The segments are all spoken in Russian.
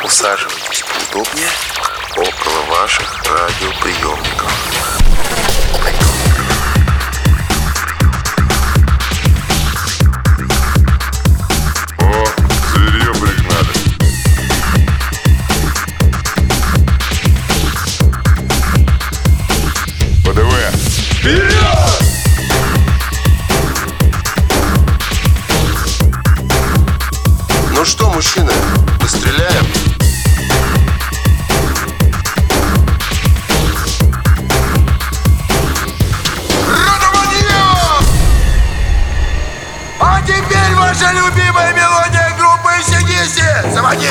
Усаживайтесь поудобнее около ваших радиоприемников. О, зверье пригнали. ПДВ. Вперед! Ну что, мужчины, мы стреляем? А теперь ваша любимая мелодия группы AC/DC. Заводи!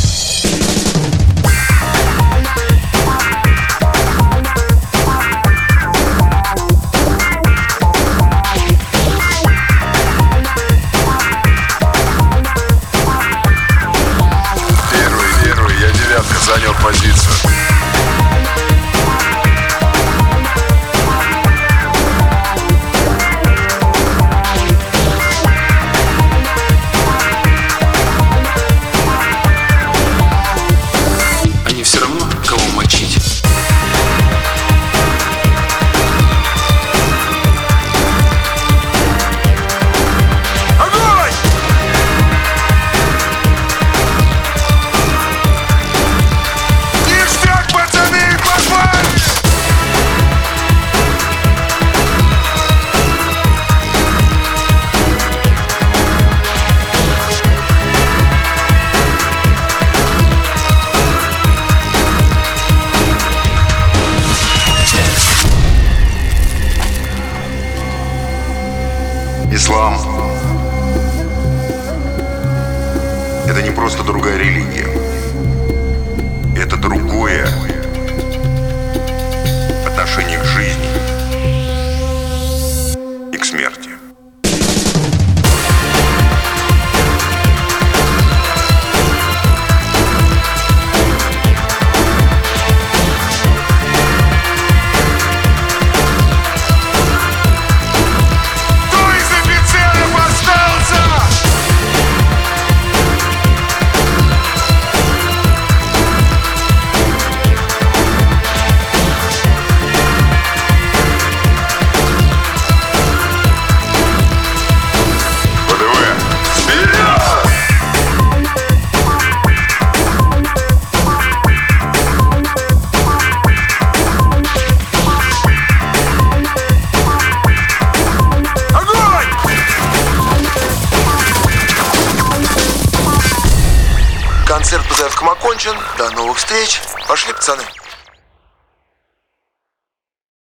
Первый, я девятка, занял позицию. Они все равно кого мочить. Огонь! Ништяк, пацаны, попали! Ислам — это не просто другая религия. Это другое отношение к жизни и к смерти. Кто из офицеров остался? ПДВ. Вперед! Огонь! Концерт по заявкам окончен. До новых встреч. Пошли, пацаны.